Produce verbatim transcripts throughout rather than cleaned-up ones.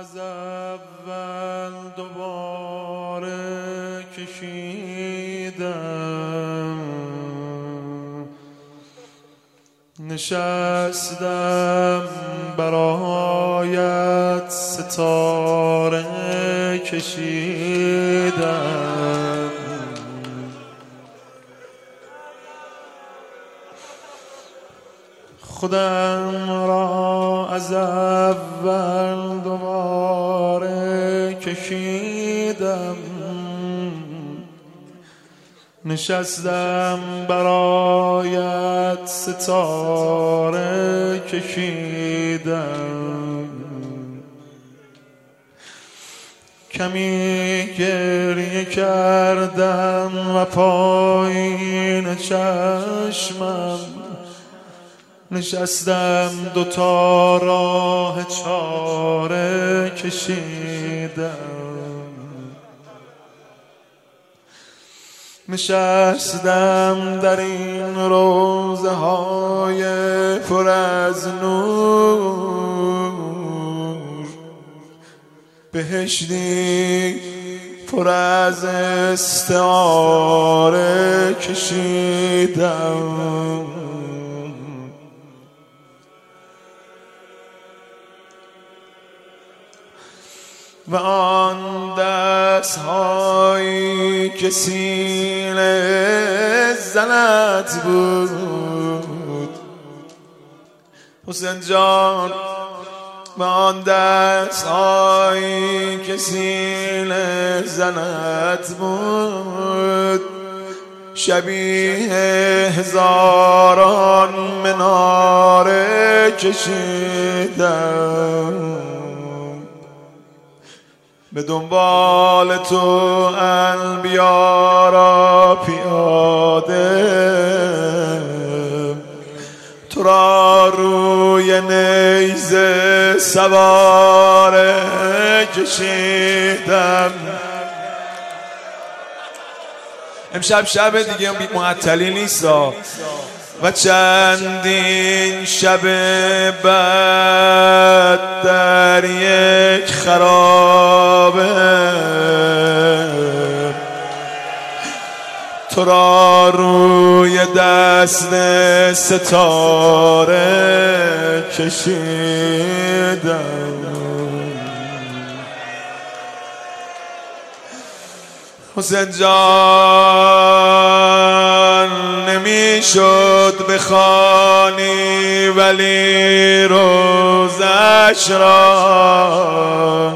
از اول دوباره کشیدم، نشستم برایت ستاره کشیدم، خودم را از اول دوباره کشیدم، نشستم برایت ستاره کشیدم، کمی گریه کردم و پایین چشمم نشستم دوتا راه چاره کشیدم، نشستم در این روزه های پر از نور، بهشتی پر از استعاره کشیدم، و آن دست هایی که سینه زنت بود حسین جان، و آن دست هایی که سینه زنت بود شبیه هزاران مناره کشیدم، به دنبال تو انبیا را پیاده، تو را روی نیزه سواره کشیدم. امشب شب دیگه بی معطلی نیست و چندین شب بعد در یک خرابه تو را روی دست ستاره کشیدم، حسین جان نمیشد بخوانی ولی روزش را،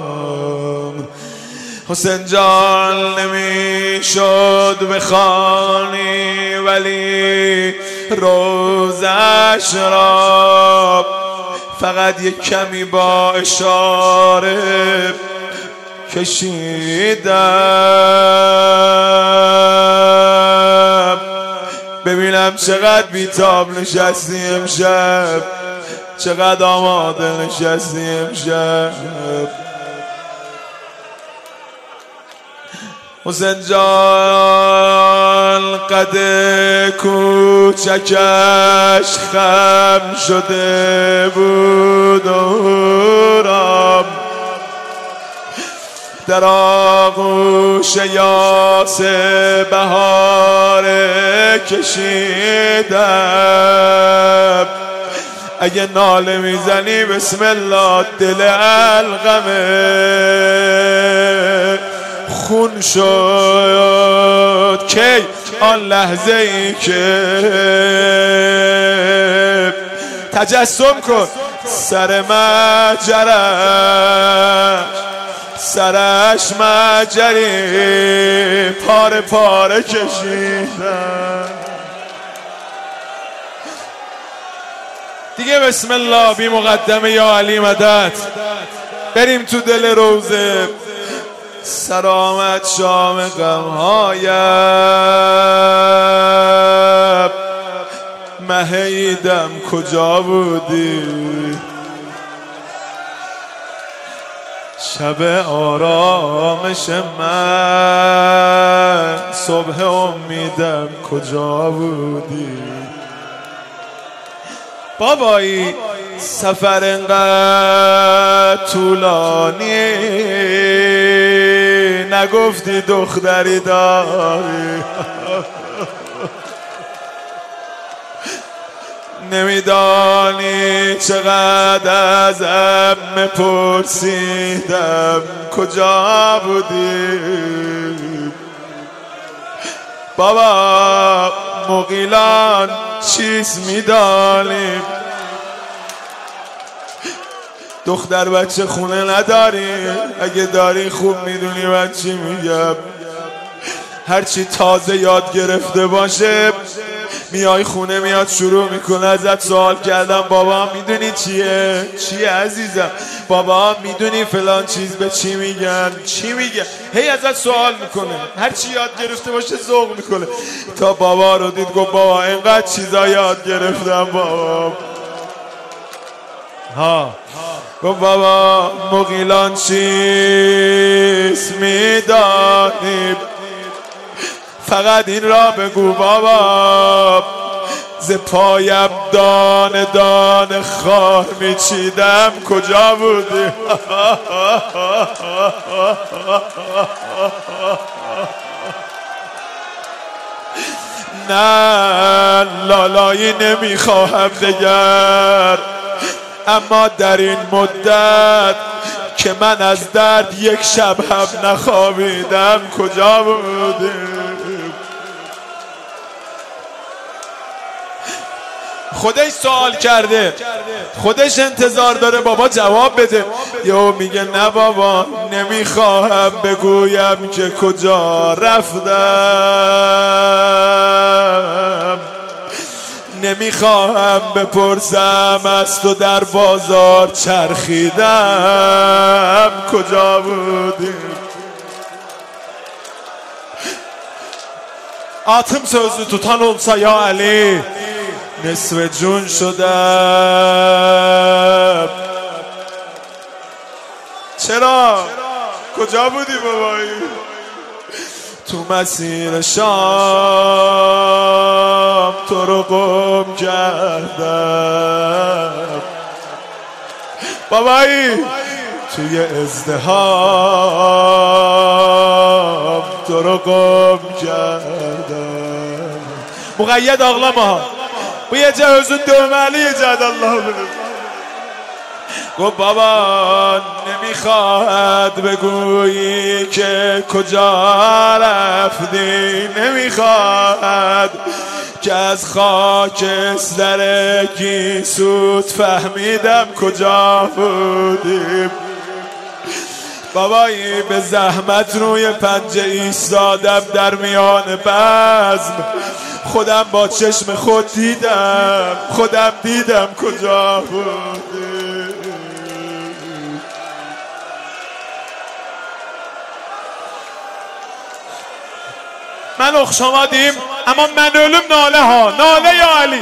حسین جان نمیشد بخوانی ولی روزش را، فقط یک کمی با اشاره کشیدم، ببینم چقدر بیتاب نشستی امشب، چقدر آماده نشستی امشب. حسین جان قد کوچکش خم شده بود و رام در آغوش یاس بهاره کشیدم، اگه ناله میزنی بسم الله دل القمه خون شد کی آن لحظه ای که تجسم کن سر مجرش سرش مجری پاره پاره کشیدن دیگه. بسم الله بی مقدمه یا علی مدد بریم تو دل روزه. سلامت شام غمهایم مهیدم کجا بودی، شب آرامش من صبح امیدم کجا بودی. بابایی سفر انقدر طولانی نگفتی دختری داری نمیدانی چقدر ازم میپرسیدم کجا بودی بابا مغیلان چیز میدانیم دختر بچه خونه نداری اگه داری خوب میدونی من چی میگم هرچی تازه یاد گرفته باشه میای خونه میاد شروع میکنه ازت سوال کردم بابا میدونی چیه چیه عزیزم بابا میدونی فلان چیز به چی میگن چی میگن هی ازت سوال میکنه هرچی یاد گرفته باشه ذوق میکنه تا بابا رو دید گفت بابا اینقدر چیزا یاد گرفتم بابا ها گفت بابا مغیلان چیز میدانیم فقط این را بگو بابا ز پایم دانه دانه خار میچیدم کجا بودی نه لالایی نمیخواهم دگر اما در این مدت که من از درد یک شب هم نخوابیدم کجا بودی خودش سوال کرده خودش انتظار داره بابا جواب بده یهو میگه نه بابا نمیخواهم بگویم که کجا رفتم نمیخواهم بپرسم از تو در بازار چرخیدم کجا بودی Atım sözü tutan olsa ya Ali نصف جون شدم چرا؟ کجا بودی بابایی؟ تو مسیر شام تو رو گم کردم بابایی توی ازدهام تو رو گم کردم مقید ağlama bu gece özün dövmeliyecek Allah bilir گفت بابا نمیخواد بگویی که کجا رفتی نمیخواد که از خاکستر گیسوت فهمیدم کجا بودیم بابایی به زحمت روی پنجه ایستادم در میان بزم خودم با چشم خود دیدم خودم دیدم کجا بودیم من اخشامادیم اما من ölüm ناله ها ناله یا علی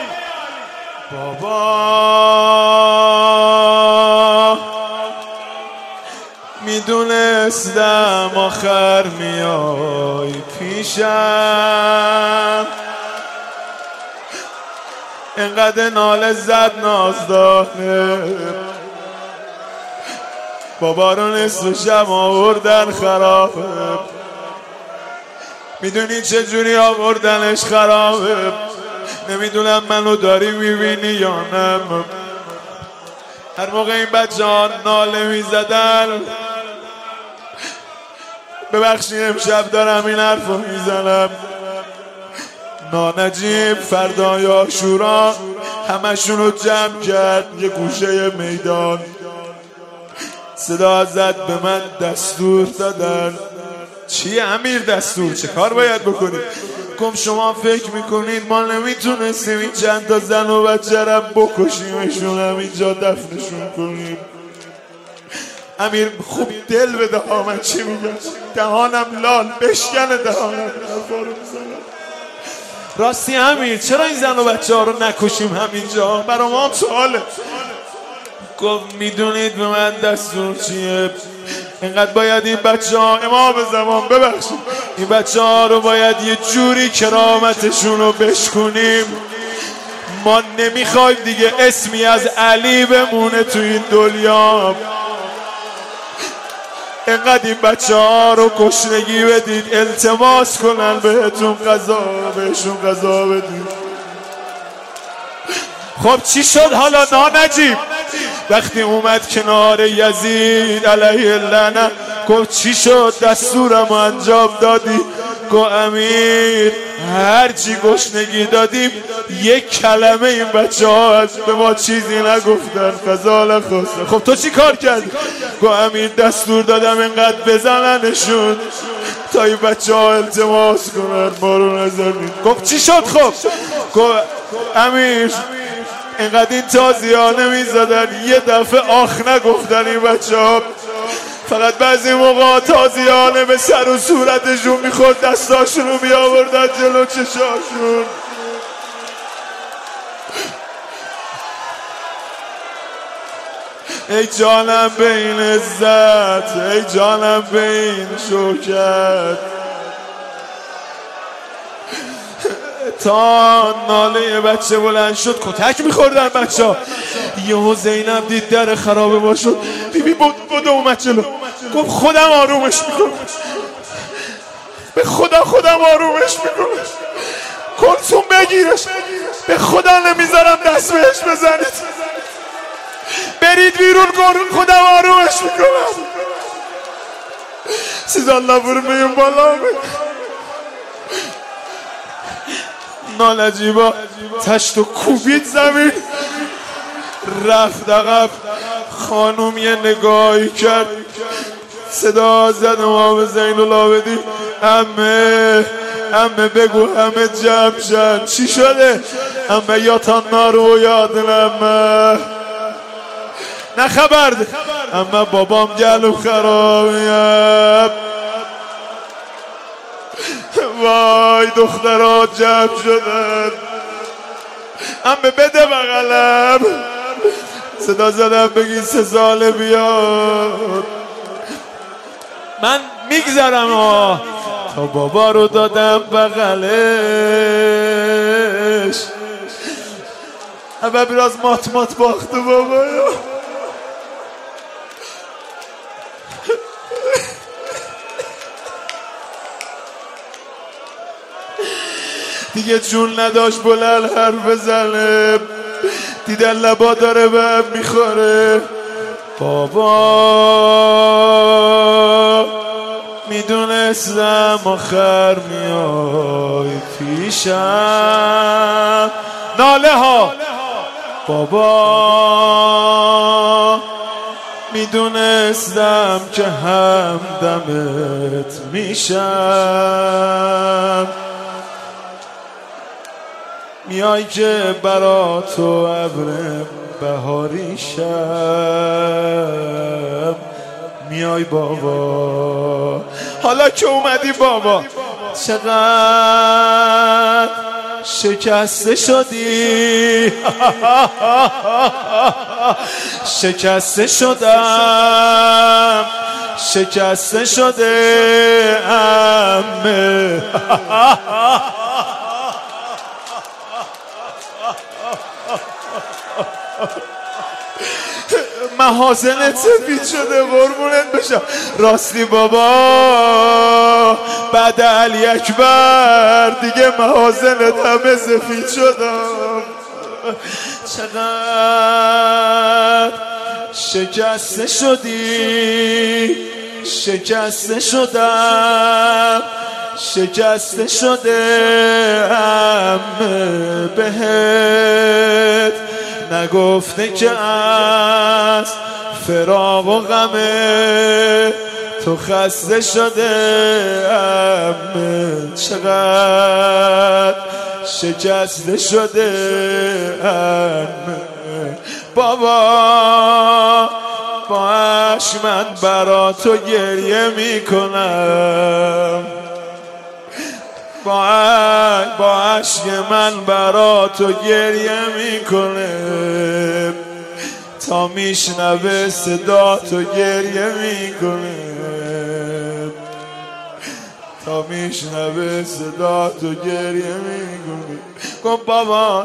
بابا میدونستم آخر میای پیشم انقدر ناله زد نازدانه بابا رو نصف شب آوردن خرابه میدونی چه جوری آوردنش خرابه نمیدونم منو داری میبینی یا نه هر موقع این بچه ها ناله میزدن ببخشید امشب دارم این حرف رو میزنم نانجیب فردای عاشورا همشون رو جمع کرد یه گوشه میدان صدا زد به من دستور دادن چی امیر دستور چه کار باید بکنید گفت شما فکر میکنید ما نمیتونستیم این چند تا زن و بچه رم بکشیمشون هم اینجا دفنشون کنیم امیر خوب دل بده ها من چی میگم دهانم لال بشکنه دهانم راستی امیر چرا این زن و بچه ها رو نکشیم همینجا برا ما هم سواله گفت میدونید به من دستور چیه اینقدر باید این بچه ها امام زمان ببخشید این بچه ها رو باید یه جوری کرامتشون رو بشکنیم ما نمیخوایم دیگه اسمی از علی بمونه تو این دنیا. اینقدر این بچه ها رو گشنگی بدید، التماس کنن بهتون غذا، بهشون غذا بدید. خب چی شد حالا نانجیب؟ وقتی اومد کنار یزید علیه اللعنت گفت چی شد؟ دستورم انجام دادی؟ گفت امیر هرچی گشنگی دادیم یک کلمه این بچه ها از به ما چیزی نگفتن، غذا نخواستن. خب تو چی کار کردی؟ گفت امیر دستور دادم اینقدر بزننشون تا این بچه ها التماس کنن ما رو نزنید. گفت چی شد؟ خب گفت امیر اینقدر این تازی ها نمی زدن، یه دفعه آخ نگفتن این بچه ها، فقط بعضی موقع تازیانه به سر و صورتشون میخورد، دستاشون رو میآوردن جلو چشاشون. ای جانم به این عزت، ای جانم به این شوکت. تا ناله بچه بلند شد کتک میخوردن بچه ها. یهو زینب دید در خرابه با شد، بیبی بود بود اومد جلو، گفت خودم آرومش میکنم، به خدا خودم آرومش میکنم، کلثوم بگیرش، به خدا نمیذارم دست بهش بزنید، برید بیرون، خودم آرومش میکنم. سیز الله برو بیم بالا. نانجیبا تشت و کوبید زمین، رفت عقب. خانوم یه نگاهی کرد، صدا زد امام زین العابدین عمه عمه بگو همه جمع شن. چی شده؟ عمه یا تا نارو یادن عمه نه خبر ده عمه بابام گلو خرابیم. وای دخترها جمع شدن، عمه بده بغلم. صدا زدم بگی سه ساله بیاد، من میگذرم ها. تا بابا رو دادم بغلش، عمه براز مات مات باخته بابا. دیگه جون نداشت بلند حرف بزنه، دیدن لبا داره به هم میخوره. بابا میدونستم آخر میای پیشم. ناله ها بابا میدونستم که همدمت میشم، میای که برا تو ابر بهاری شم. میای بابا حالا که اومدی بابا، چقدر شکسته شدی. شکسته شدم، شکسته شده عمه. محاسنت سفید شده قربونت بشم. راستی بابا بعد علی اکبر دیگه محاسنت همه سفید شدم. چقدر شکسته شدی، شکسته شدم، شکسته شده عمه. بهت نگفته که از فراق و غمه تو خسته شده عمه. چقدر شکسته شده عمه. بابا باش من برا تو گریه میکنم، با عشق من برا تو گریه میکنه. تا میشنوه صدا تو گریه میکنه، تا میشنوه صدا تو گریه میکنه. گفت بابا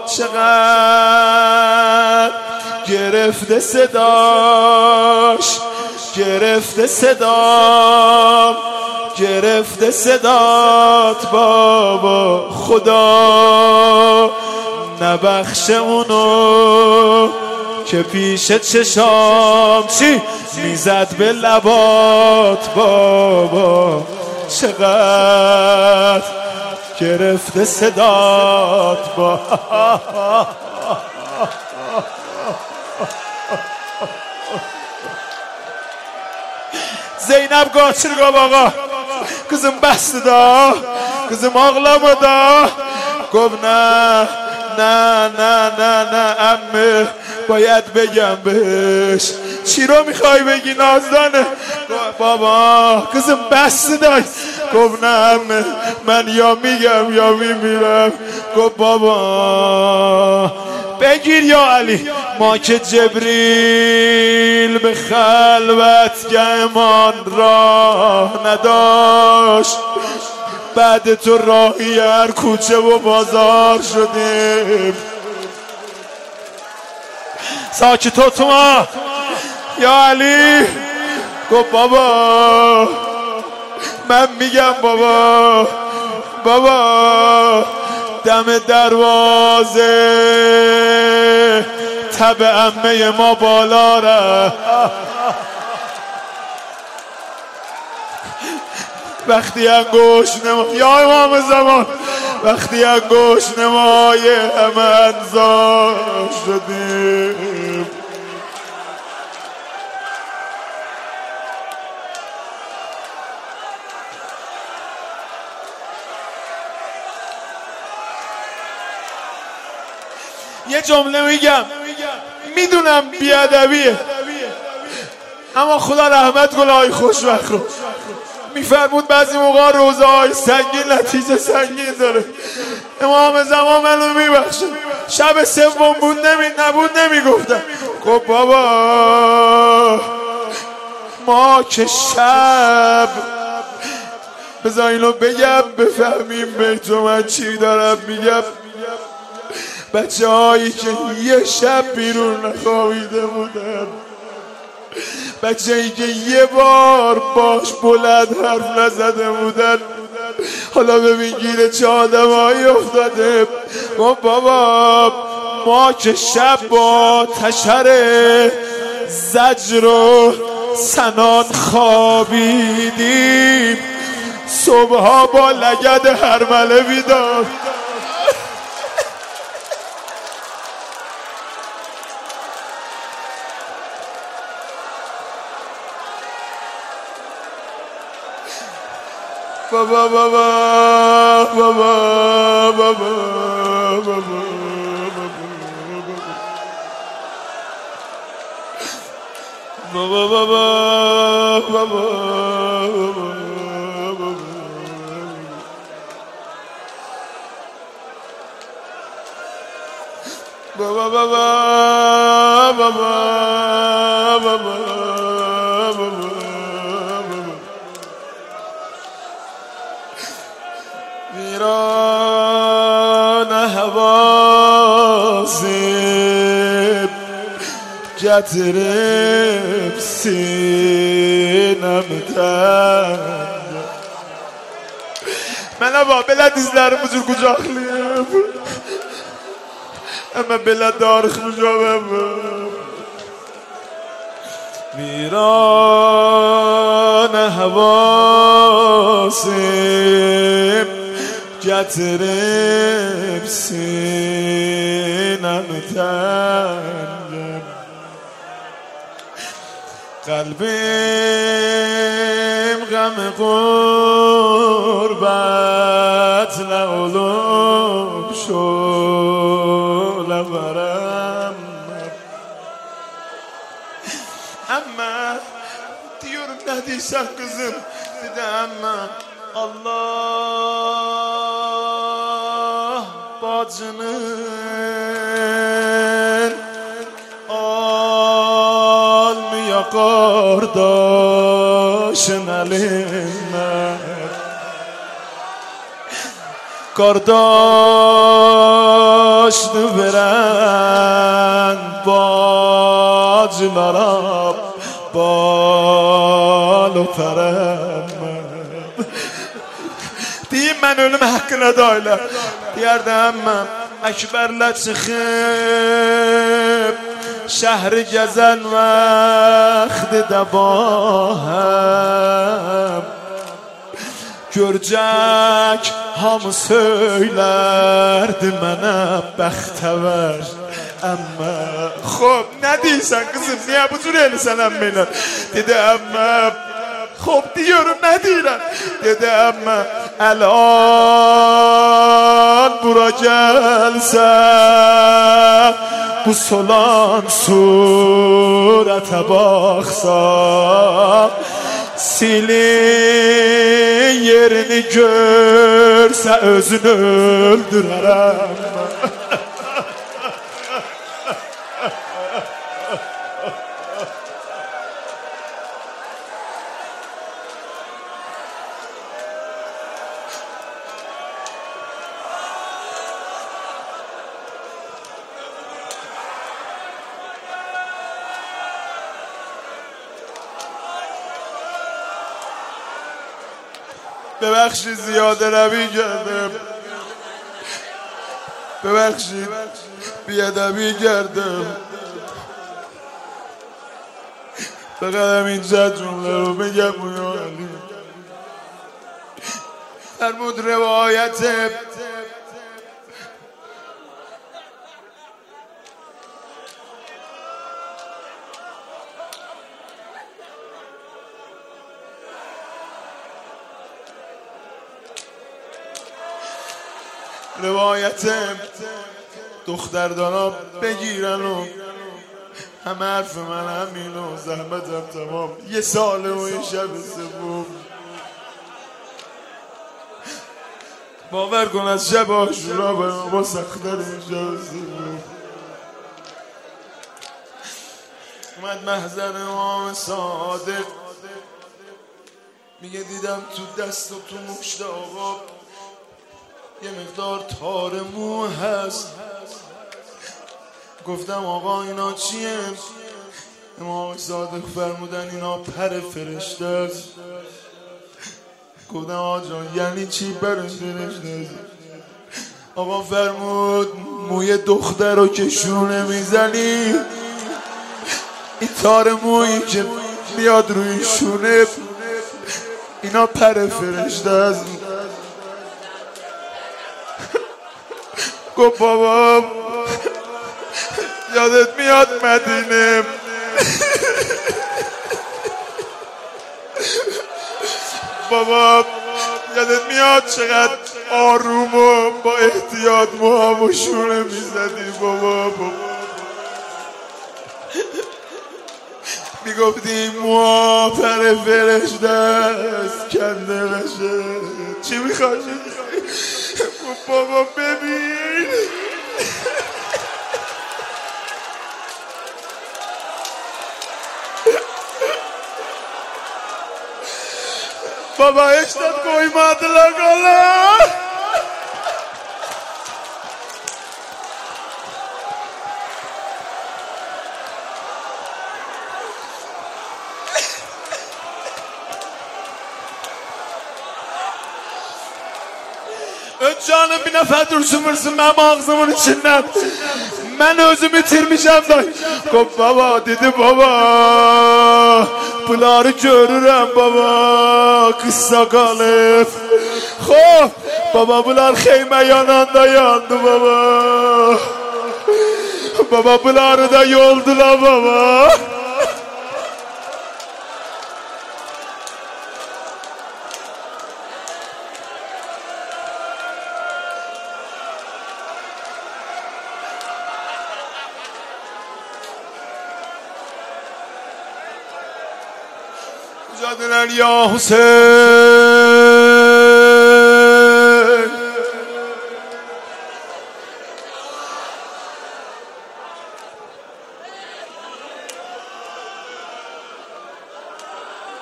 چقدر گرفته صداش، گرفته صدام، گرفته صدات بابا، خدا نبخش اونو که پیش چشام چی میزد به لبات بابا، چقدر گرفته صدات با Zeynep kaçırga bağa kızım bastı da kızım ağlama da گفت نه نه نه نه نه عمه باید بگم بهش چی رو میخوای بگی نازدانه بابا کızım بسته دای گفت نه عمه من یا میگم یا میمیرم گفت بابا بگیر یا علی ما که جبریل به خلوتگهمان راه نداشت بعد تو راهی هر کوچه و بازار شدیم ساکت تو تو ما یا علی گفت بابا من میگم بابا بابا دم دروازه تب عمه ما بالا ره وقتی انگوش نما یا امام زمان وقتی انگوش نمای همه انزار شدیم یه جمله میگم میدونم بیادبیه اما خدا رحمت کنه آی خوشوقت رو میفرمود بعضی موقع روزه های سنگین نتیجه سنگین داره امام زمان منو میبخشه شب سوم بود نمی نبود نمیگفتم گفت بابا ما که شب بذار اینو بگم بفهمیم به تو من چی دارم میگم بچه هایی که یه شب بیرون نخوابیده بودن بچه هایی که یه بار باش بلند حرف نزده بودن حالا ببین گیره چه آدم هایی افتاده گفت بابا ما که شب با تشر زجر و سنان خوابیدیم صبحها با لگد هرمله بیدار بابا بابا بابا بابا بابا بابا بابا بابا بابا بابا بابا ویران حواسم getirip sinemden Merhaba, belə dizlərimi cür qucaqlayıb Əmə belə darıxmışam ویران حواسم getirip sinemden Kalbim gam gurbet ne olup şöyle varım Ama diyorum ne diysen kızım dedi ama Allah bacının almıyor kardeşin elinden کار داشت برن باجلارا بال و پرم diyeyim ben ölüm hakkına da öyle diyerdim Ekber لچخب شهر گزن وقت دباهم Görcək hamı söylərdi mənə bəxtəvər əmmə Xob, nə deyirsən qızım, niyə bu cür elisən əmmə ilə? Dedi əmmə, xob diyorum, nə deyirəm? Dedi əmmə, əlan bura gəlsən Bu solan surətə baxsan Silin yerini görsə özünü öldürərəm ببخشید زیاده روی کردم ببخشید بیادبی کردم فقط همینجا جمله رو بگم فرمود روایت روایتم دختردانا بگیرن و همه حرف من همین و زحمتم تمام یه ساله و یه شب سوم باور کن از شب عاشورا به ما با سختر این شب سوم اومد محضر امام صادق میگه دیدم تو دست و تو مشت آقا یه مقدار تار مو هست گفتم آقا اینا چیه؟ امام صادق فرمودن اینا پر فرشته است گفتم آقا جان یعنی چی پر فرشته است؟ آقا فرمود موی دختر رو که شونه میزنی این تار مویی که میاد روی شونه اینا پر فرشته است گفت بابا یادت میاد مدینه بابا یادت میاد چقدر آروم و با احتیاط موهامو شونه میزدی بابا بابا میگفتی موها پر فرشته است کنده بشه چی میخوای؟ بابا ببین بابا اشتاد koymadı la kola Canım bir nəfər dursun vursun mənim ağzımın içindən Mən özümü itirmişəm day Qop baba dedi baba Bunları görürəm baba Qıssa qalıb Xob baba bunlar xeymə yananda yandı baba Baba bunları da yoldular baba Mücadelen ya Hüseyin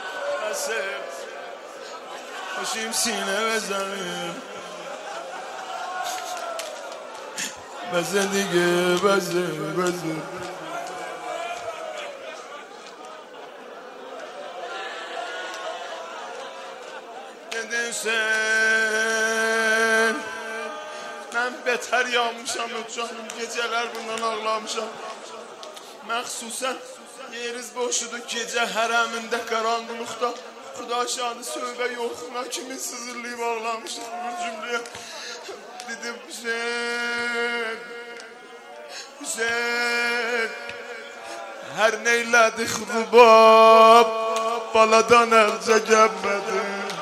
Başım sine ve zalim Bəzə دیگه bəzə bəzə Dedin mən betər yanmışam canım, gecələr bundan ağlamışam. Məxsusən yeriz boşudur gecə hərəmində qaranqılıqda. Xuda şadı sövbə yoxuna kimi sızırlayıb ağlamışam bir cümləyə. Dedim Hüseyin, Hüseyin, hər neylədik rubab, baladan əlcə gəlmədi.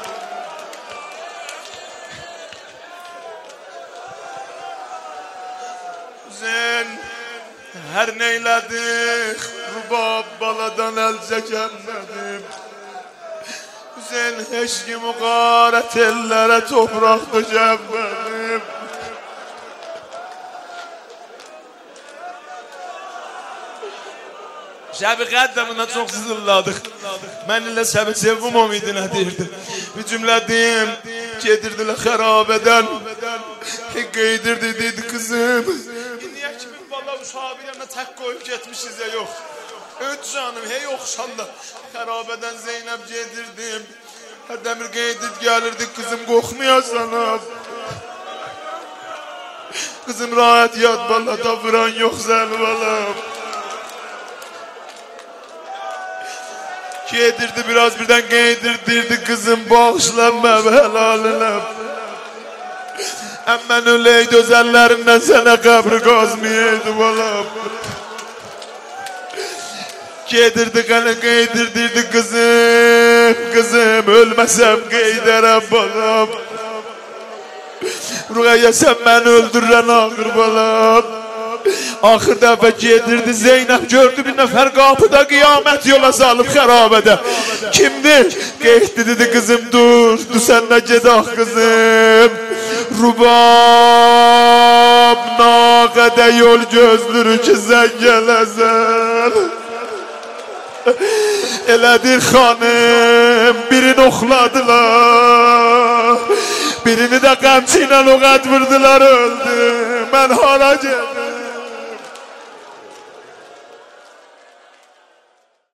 Hər neylədik rubab, baladan əlcə gəlmədim. Hüseyin heç kim qarət ellərə topraqda gəlmədim. Şəbi qəddəminə çox sızırladıq. Mən ilə şəbi sevim umidinə deyirdim. Bir cümlədim, gedirdilər xərabədən. Qeydirdi dedi kızım. Niyə kimin valla uşabilərinə tək qoyub getmişiz ya yox. Öt canım, hey oxşanda. Xərabədən Zeynəb gedirdim. Hərdəmir qeydid gəlirdi, kızım qoxmayasan. Kızım rahat yat valla, da vuran yox zəl valla. Gedirdi biraz birdən qeydirdirdi, kızım bağışlanma və helalinə. Əmmən öləydi öz əllərindən sənə qəbri qazmayaydı balam. Gedirdi qəni qeydirdirdi kızım, kızım ölməsəm qeydərəm balam. Ruqayyə sən məni öldürən ağır balam. Axır dəfə gedirdi Zeynəb gördü bir nəfər qapıda qiyamət yola salıb xərabədə. Kimdir? Qeyddi dedi kızım dur, dur sən də gedək kızım. Rubab naqədə yol gözlür ki sən gələsən. Elədir xanım birini oxladılar, birini də qəmçi ilə o qəd vurdular öldü. Mən hara gedim?